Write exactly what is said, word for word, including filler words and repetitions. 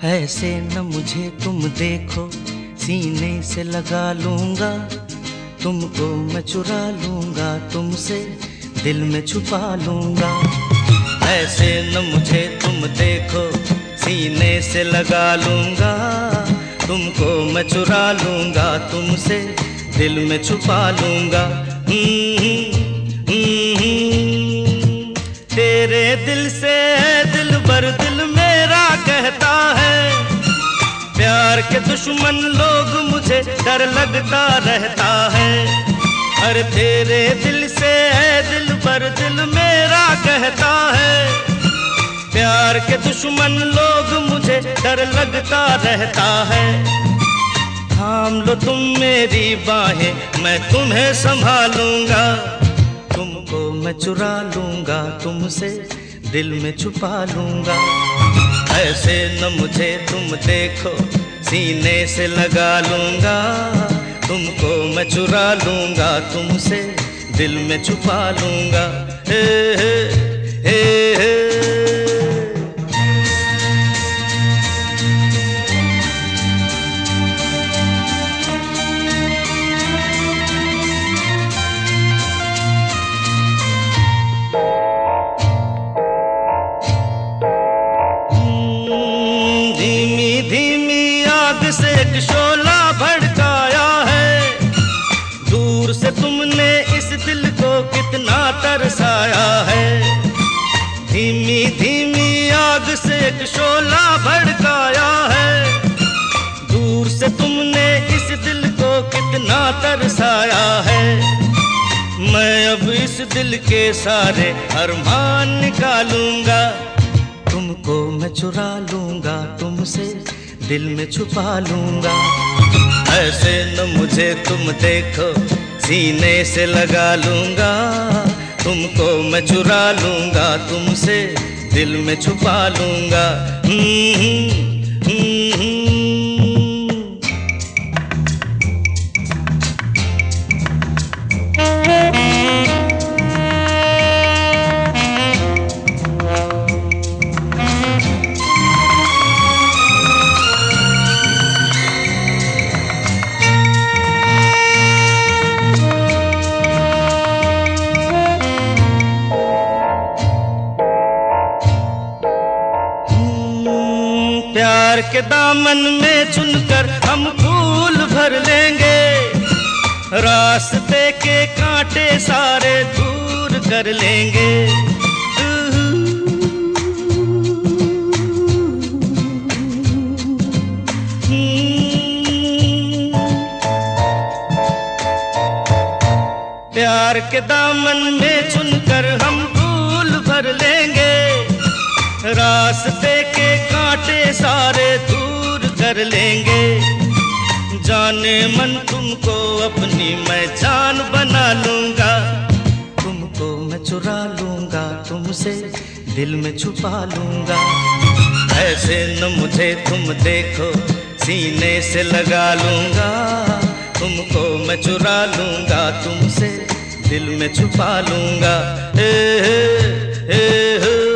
ऐसे न मुझे तुम देखो, सीने से लगा लूंगा, तुमको मैं चुरा लूंगा, तुमसे दिल में छुपा लूंगा। ऐसे न मुझे तुम देखो, सीने से लगा लूंगा, तुमको मैं चुरा लूंगा, तुमसे दिल में छुपा लूंगा। तेरे दिल से दिल भर दिल मेरा कहता है, प्यार के दुश्मन लोग मुझे डर लगता रहता है। अरे तेरे दिल से दिल भर दिल मेरा कहता है, प्यार के दुश्मन लोग मुझे डर लगता रहता है। थाम लो तुम मेरी बाहें, मैं तुम्हें संभालूंगा, तुमको मैं चुरा लूंगा, तुमसे दिल में छुपा लूंगा। ऐसे न मुझे तुम देखो, सीने से लगा लूंगा, तुमको मैं चुरा लूंगा, तुमसे दिल में छुपा लूंगा। हे हे हे हे। से एक शोला भड़काया है, दूर से तुमने इस दिल को कितना तरसाया है। धीमी धीमी आग से एक शोला भड़काया है, दूर से तुमने इस दिल को कितना तरसाया है। मैं अब इस दिल के सारे अरमान निकालूंगा, तुमको मैं चुरा लूंगा, तुमसे दिल में छुपा लूंगा। ऐसे न मुझे तुम देखो, सीने से लगा लूंगा, तुमको मैं चुरा लूंगा, तुमसे दिल में छुपा लूंगा। प्यार के दामन में चुनकर हम फूल भर लेंगे, रास्ते के कांटे सारे दूर कर लेंगे। प्यार के दामन में चुनकर हम फूल भर लेंगे, रास्ते के कांटे सारे दूर कर लेंगे। जाने मन तुमको अपनी मैं जान बना लूंगा, तुमको मैं चुरा लूंगा, तुमसे दिल में छुपा लूंगा। ऐसे न मुझे तुम देखो, सीने से लगा लूंगा, तुमको मैं चुरा लूंगा, तुमसे दिल में छुपा लूंगा। हे हे हे हे।